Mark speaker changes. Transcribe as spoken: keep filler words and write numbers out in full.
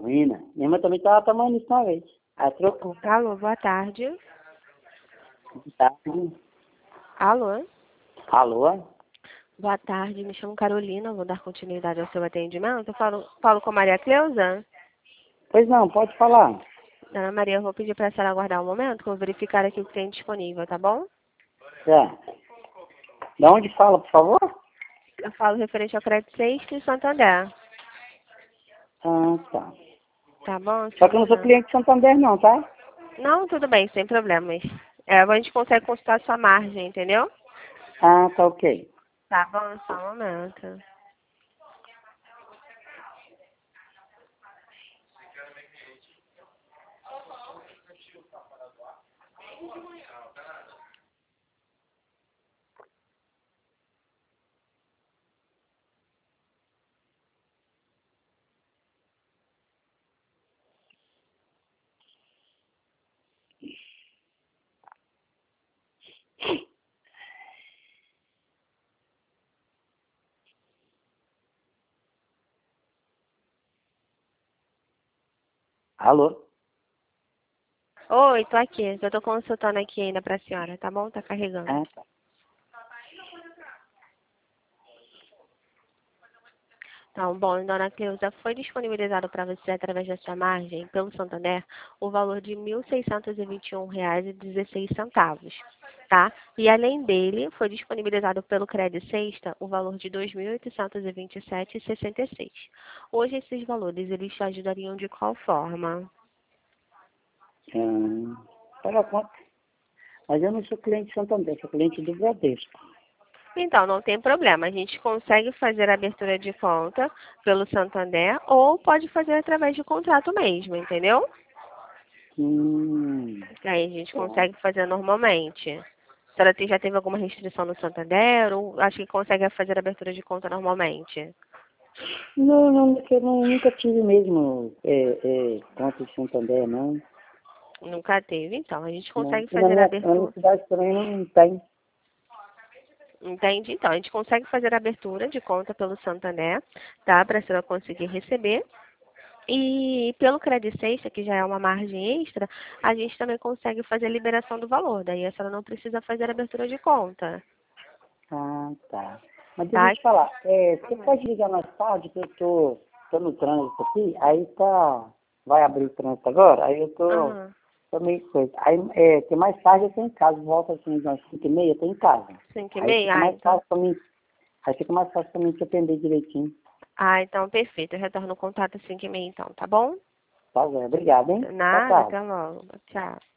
Speaker 1: Menina, minha mãe também estava tomando isso uma vez. Aí trocou.
Speaker 2: Alô, boa tarde.
Speaker 1: Tá.
Speaker 2: Alô?
Speaker 1: Alô?
Speaker 2: Boa tarde, me chamo Carolina, vou dar continuidade ao seu atendimento. Eu falo, falo com Maria Cleusa.
Speaker 1: Pois não, pode falar.
Speaker 2: Dona Maria, eu vou pedir para a senhora aguardar um momento, que eu vou verificar aqui o que tem disponível, tá bom?
Speaker 1: É. Da onde fala, por favor?
Speaker 2: Eu falo referente ao Crédito Sexta e Santander.
Speaker 1: Ah, tá.
Speaker 2: Tá bom?
Speaker 1: Só
Speaker 2: Só um
Speaker 1: que eu não sou
Speaker 2: momento.
Speaker 1: cliente de Santander não, tá?
Speaker 2: Não, tudo bem, sem problemas. É, a gente consegue consultar a sua margem, entendeu?
Speaker 1: Ah, tá ok.
Speaker 2: Tá bom, só um momento.
Speaker 1: Alô?
Speaker 2: Oi, tô aqui. Eu tô consultando aqui ainda pra senhora, tá bom? Tá carregando.
Speaker 1: Ah, tá.
Speaker 2: Então, bom, dona Cleusa, foi disponibilizado para você, através da sua margem, pelo Santander, o valor de mil seiscentos e vinte e um reais e dezesseis centavos, tá? E além dele, foi disponibilizado pelo Crédito Sexta o valor de dois mil oitocentos e vinte e sete reais e sessenta e seis centavos. Hoje, esses valores, eles te ajudariam de qual forma?
Speaker 1: Ah, para conta. Mas eu não sou cliente de Santander, sou cliente do Bradesco.
Speaker 2: Então, não tem problema. A gente consegue fazer a abertura de conta pelo Santander ou pode fazer através de contrato mesmo, entendeu?
Speaker 1: Hum,
Speaker 2: Aí a gente
Speaker 1: tá.
Speaker 2: consegue fazer normalmente. A senhora tem- já teve alguma restrição no Santander ou acho que consegue fazer a abertura de conta normalmente?
Speaker 1: Não, não, porque eu não- nunca tive mesmo é, é, conta de Santander, não.
Speaker 2: Nunca teve, então. A gente
Speaker 1: Não.
Speaker 2: consegue
Speaker 1: E na
Speaker 2: fazer a
Speaker 1: minha, na minha
Speaker 2: abertura.
Speaker 1: cidade também não tem.
Speaker 2: Entende? Então, a gente consegue fazer a abertura de conta pelo Santander, tá? Para a senhora conseguir receber. E pelo Crédito Sexta, que já é uma margem extra, a gente também consegue fazer a liberação do valor. Daí a senhora não precisa fazer a abertura de conta,
Speaker 1: Ah, tá. Mas deixa eu
Speaker 2: tá?
Speaker 1: te falar, é, você pode ligar mais tarde, que eu tô, tô no trânsito aqui, aí tá, vai abrir o trânsito agora, aí eu tô,
Speaker 2: Aham.
Speaker 1: tô meio coisa. Aí, é, que mais tarde eu tô em casa, volta assim, às cinco e meia, eu tô em casa.
Speaker 2: Cinco e
Speaker 1: Aí
Speaker 2: meia?
Speaker 1: fica
Speaker 2: Ah,
Speaker 1: mais
Speaker 2: então.
Speaker 1: fácil pra mim, aí fica mais fácil pra mim te atender direitinho.
Speaker 2: Ah, então perfeito. Eu retorno o contato às cinco e meia então, tá bom?
Speaker 1: Tá, Zé? Obrigado, hein? Boa
Speaker 2: Nada,
Speaker 1: tarde.
Speaker 2: até logo. Tchau.